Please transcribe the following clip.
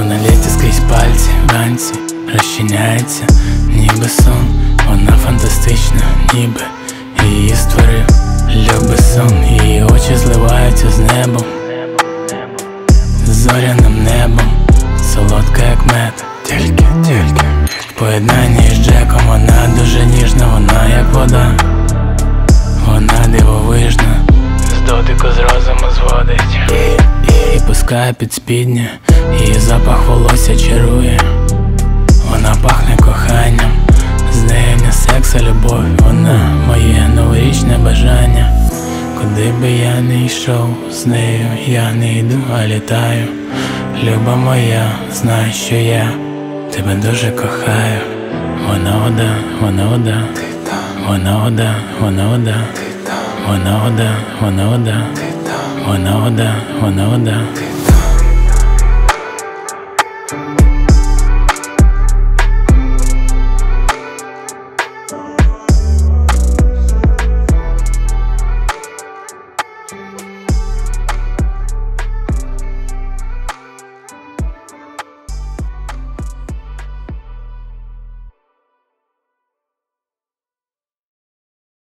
Вона лється скрізь пальці, вранці розчиняється, ніби сон. Вона фантастична, ніби її створив любий сон. Її очі зливаються з небом, зоряним небом, солодка як мед. Тільки в поєднанні з Джеком. Вона дуже ніжна, вона як вода, вона дивовижна, з дотику з розуму зводить і пускає під спідня. Її запах волосся чарує, вона пахне коханням, з нею не секс, а любов. Вона моє новорічне бажання. Куди би я не йшов, з нею я не йду, а літаю. Люба моя, знай, що я тебе дуже кохаю. Вона вода, вона вода, вона вода, вона вода, вона вода, вона вода, вона вода, вона вода.